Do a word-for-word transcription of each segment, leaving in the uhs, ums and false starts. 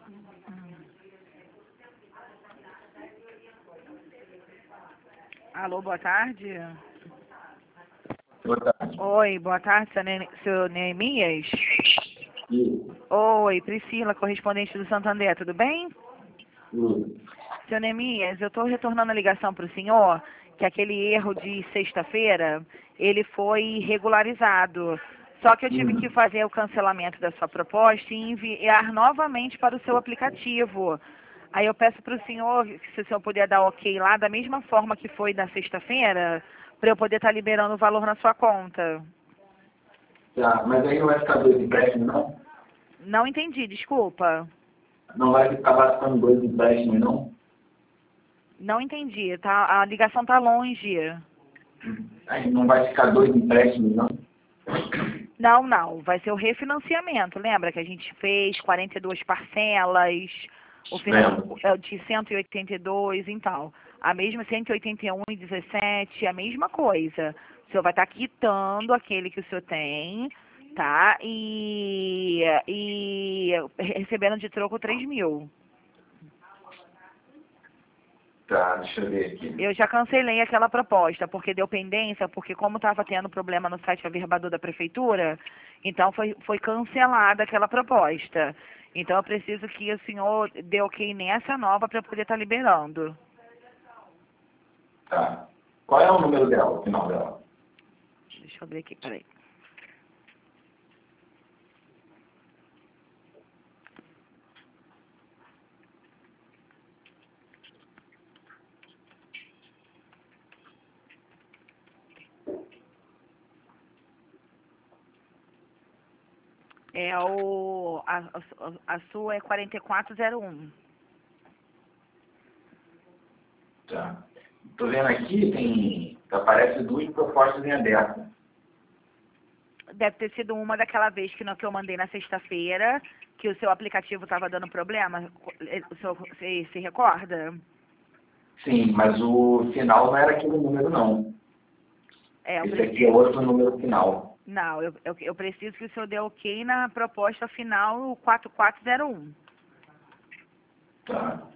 Alô, boa tarde. Boa tarde. Oi, boa tarde, seu, Ne seu Neemias. Isso. Oi, Priscila, correspondente do Santander, tudo bem? Isso. Seu Neemias, eu estou retornando a ligação para o senhor, que aquele erro de sexta-feira, ele foi regularizado. Só que eu tive que fazer o cancelamento da sua proposta e enviar novamente para o seu aplicativo. Aí eu peço para o senhor, se o senhor puder dar ok lá, da mesma forma que foi na sexta-feira, para eu poder estar liberando o valor na sua conta. Tá, mas aí não vai ficar dois empréstimos, não? Não entendi, desculpa. Não vai ficar bastando dois empréstimos, não? Não entendi, tá? A ligação tá longe. Aí não vai ficar dois empréstimos, não? Não, não. Vai ser o refinanciamento. Lembra que a gente fez quarenta e duas parcelas, o final de cento e oitenta e dois, então. A mesma cento e oitenta e um e dezessete, a mesma coisa. O senhor vai estar quitando aquele que o senhor tem, tá? E, e recebendo de troco três mil. Tá, deixa eu ver aqui. Eu já cancelei aquela proposta, porque deu pendência, porque como estava tendo problema no site averbador da prefeitura, então foi, foi cancelada aquela proposta. Então eu preciso que o senhor dê ok nessa nova para poder estar liberando. Tá. Qual é o número dela, o final dela? Deixa eu ver aqui, peraí. É o... A, a, a sua é quarenta e quatro zero um. Tá. Tô vendo aqui, tem... aparece duas propostas em aberto. Deve ter sido uma daquela vez que, no, que eu mandei na sexta-feira, que o seu aplicativo estava dando problema. O senhor se, se recorda? Sim, mas o final não era aquele número, não. É, eu Esse preciso... aqui é outro número final. Não, eu, eu, eu preciso que o senhor dê ok na proposta final quatro quatro zero um. Tá.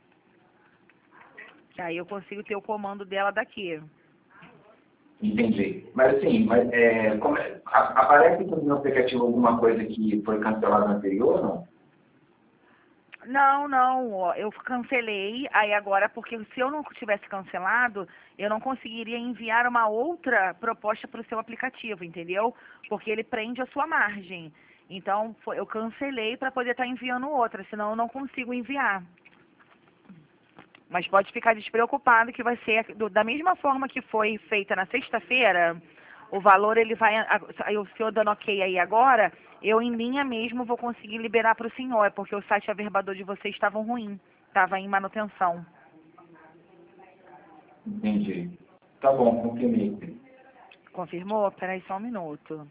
Que aí eu consigo ter o comando dela daqui. Entendi. Mas assim, mas, é, como é, a- aparece no meu aplicativo alguma coisa que foi cancelada anterior ou não? Não, não, ó, eu cancelei, aí agora, porque se eu não tivesse cancelado, eu não conseguiria enviar uma outra proposta para o seu aplicativo, entendeu? Porque ele prende a sua margem. Então, foi- eu cancelei para poder estar enviando outra, senão eu não consigo enviar. Mas pode ficar despreocupado que vai ser do- da mesma forma que foi feita na sexta-feira, o valor ele vai, a- a- o senhor dando ok aí agora, eu em linha mesmo vou conseguir liberar para o senhor, é porque o site averbador de vocês estava ruim, estava em manutenção. Entendi. Tá bom, confirmei. Confirmou? Peraí só um minuto.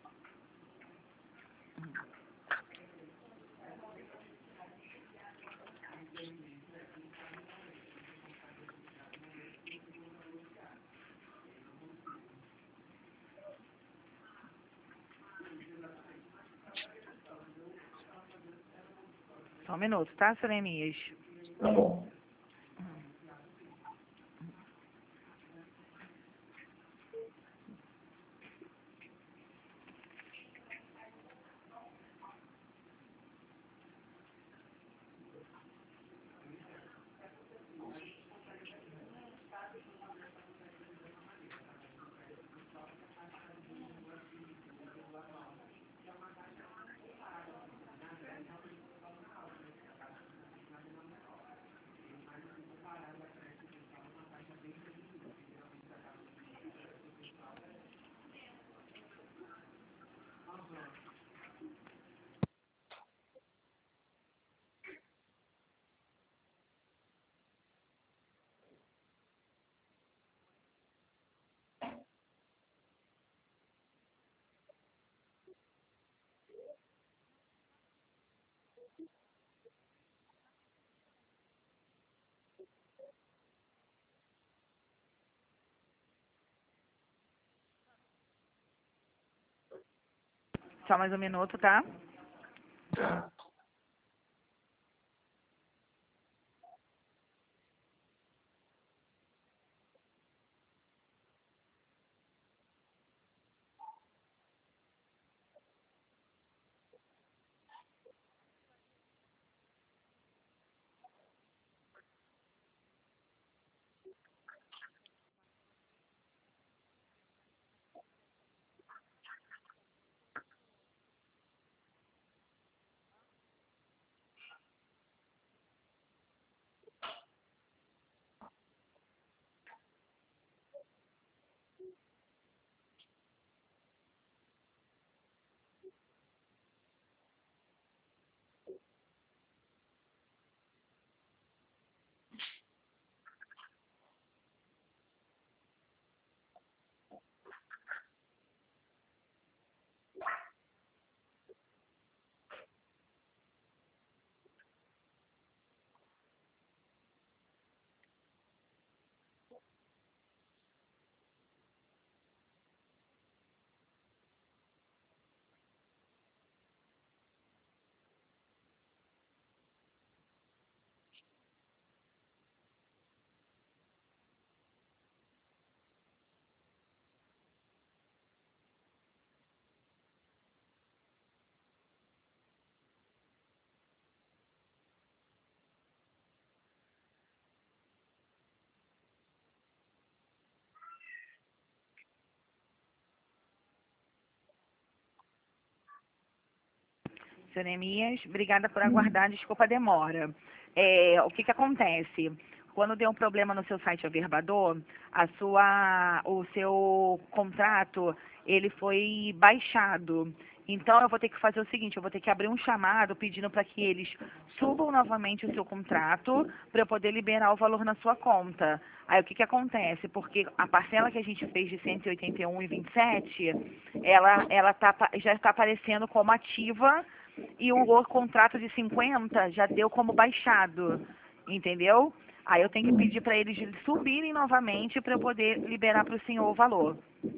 Só um minuto, tá, seu Neemias? Tá bom. Só mais um minuto, tá? Tá. Seu Neemias, obrigada por aguardar, desculpa a demora. É, o que que acontece? Quando deu um problema no seu site Averbador, a sua, o seu contrato, ele foi baixado. Então, eu vou ter que fazer o seguinte, eu vou ter que abrir um chamado pedindo para que eles subam novamente o seu contrato para eu poder liberar o valor na sua conta. Aí, o que que acontece? Porque a parcela que a gente fez de cento e oitenta e um vírgula vinte e sete, ela, ela tá, já está aparecendo como ativa e o, o contrato de cinquenta já deu como baixado, entendeu? Aí eu tenho que pedir para eles subirem novamente para eu poder liberar para o senhor o valor.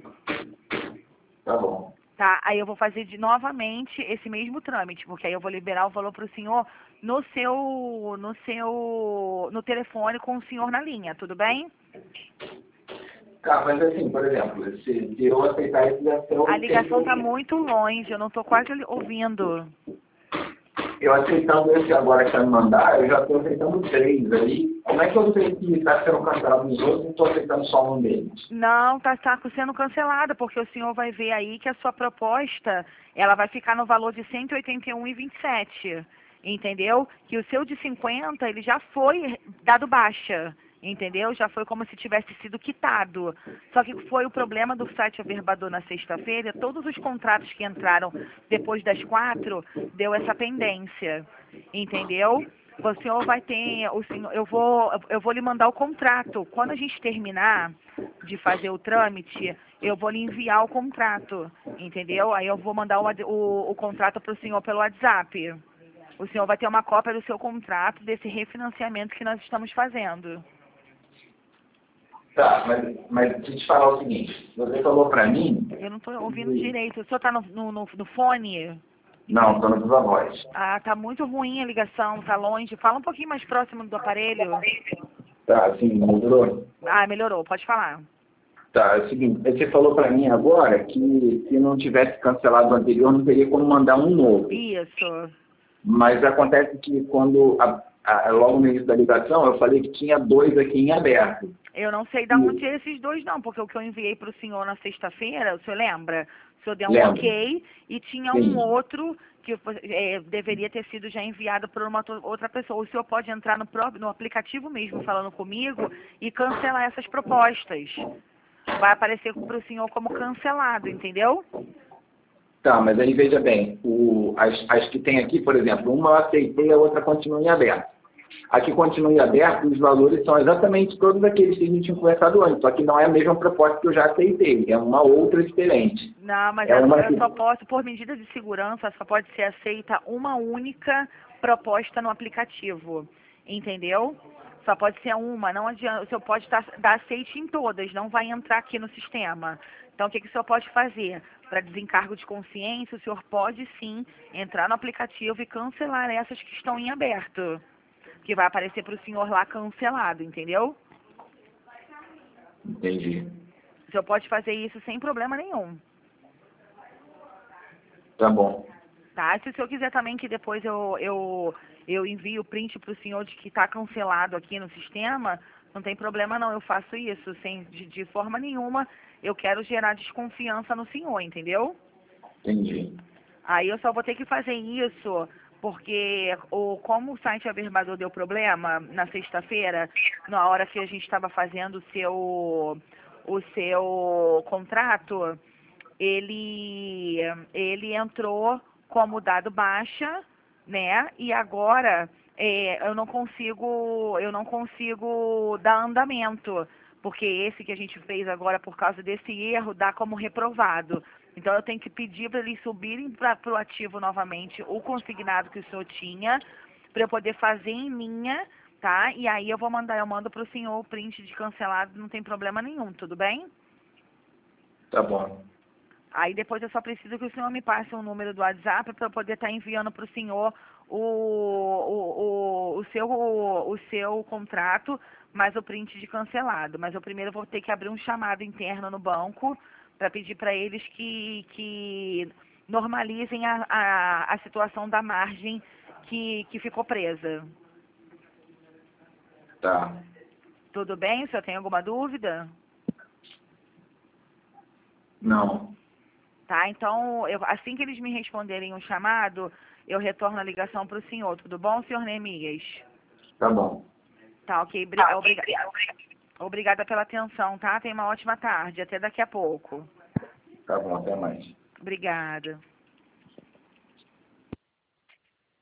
Tá bom. Tá? Aí eu vou fazer de novamente esse mesmo trâmite, porque aí eu vou liberar o valor para o senhor no seu, no seu, no telefone com o senhor na linha, tudo bem? Tá, mas assim, por exemplo, se, se eu aceitar esse ligação... A ligação está muito longe, eu não estou quase ouvindo. Eu aceitando esse agora que vai me mandar, eu já estou aceitando três aí. Como é que eu sei que está sendo cancelado nos outros e estou aceitando só um deles? Não, está tá sendo cancelada, porque o senhor vai ver aí que a sua proposta, ela vai ficar no valor de cento e oitenta e um vírgula vinte e sete, entendeu? Que o seu de cinquenta, ele já foi dado baixa, entendeu? Já foi como se tivesse sido quitado. Só que foi o problema do site Averbador na sexta-feira, todos os contratos que entraram depois das quatro, deu essa pendência, entendeu? O senhor vai ter, o senhor, eu vou, eu vou lhe mandar o contrato. Quando a gente terminar de fazer o trâmite, eu vou lhe enviar o contrato, entendeu? Aí eu vou mandar o, o, o contrato para o senhor pelo WhatsApp. O senhor vai ter uma cópia do seu contrato, desse refinanciamento que nós estamos fazendo. Tá, mas, mas deixa eu te falar o seguinte, você falou para mim... Eu não estou ouvindo direito. O senhor está no, no, no, no fone? Não, estou no Viva Voz. Ah, tá muito ruim a ligação, tá longe. Fala um pouquinho mais próximo do aparelho. Tá, assim, melhorou? Ah, melhorou, pode falar. Tá, é o seguinte, você falou para mim agora que se não tivesse cancelado o anterior, não teria como mandar um novo. Isso. Mas acontece que quando, a, a, logo no início da ligação, eu falei que tinha dois aqui em aberto. Eu não sei de onde é esses dois não, porque o que eu enviei para o senhor na sexta-feira, o senhor lembra? O senhor deu um Lembro. ok e tinha Sim. um outro que é, deveria ter sido já enviado por uma outra pessoa. O senhor pode entrar no, próprio, no aplicativo mesmo falando comigo e cancelar essas propostas. Vai aparecer para o senhor como cancelado, entendeu? Tá, mas aí veja bem, o, as, as que tem aqui, por exemplo, uma eu aceitei, a outra continua em aberto. A que continua em aberto, os valores são exatamente todos aqueles que a gente tinha conversado antes, só que não é a mesma proposta que eu já aceitei, é uma outra diferente. Não, mas é eu, uma eu que... só posso, por medida de segurança, só pode ser aceita uma única proposta no aplicativo, entendeu? Só pode ser uma, não adianta, o senhor pode dar, dar aceite em todas, não vai entrar aqui no sistema. Então, o que, que o senhor pode fazer? Para desencargo de consciência, o senhor pode sim entrar no aplicativo e cancelar essas que estão em aberto. Que vai aparecer para o senhor lá cancelado, entendeu? Entendi. O senhor pode fazer isso sem problema nenhum. Tá bom. Tá? Se o senhor quiser também que depois eu, eu, eu envie o print para o senhor de que está cancelado aqui no sistema, não tem problema não, eu faço isso. Sem, de, de forma nenhuma, eu quero gerar desconfiança no senhor, entendeu? Entendi. Aí eu só vou ter que fazer isso... Porque o, como o site Averbador deu problema na sexta-feira, na hora que a gente estava fazendo o seu, o seu contrato, ele, ele entrou como dado baixa, né? E agora é, eu não consigo, eu não consigo dar andamento, porque esse que a gente fez agora por causa desse erro dá como reprovado. Então, eu tenho que pedir para eles subirem para o ativo novamente o consignado que o senhor tinha, para eu poder fazer em linha, tá? E aí eu vou mandar, eu mando para o senhor o print de cancelado, não tem problema nenhum, tudo bem? Tá bom. Aí depois eu só preciso que o senhor me passe um número do WhatsApp para eu poder estar enviando para o senhor o, o, o, o, seu, o, o seu contrato, mais o print de cancelado. Mas eu primeiro vou ter que abrir um chamado interno no banco, para pedir para eles que, que normalizem a, a, a situação da margem que, que ficou presa. Tá. Tudo bem? O senhor tem alguma dúvida? Não. Tá, então, eu, assim que eles me responderem o chamado, eu retorno a ligação para o senhor. Tudo bom, senhor Neemias? Tá bom. Tá, ok. Bri- obriga- Obrigada pela atenção, tá? Tenha uma ótima tarde. Até daqui a pouco. Tá bom, até mais. Obrigada.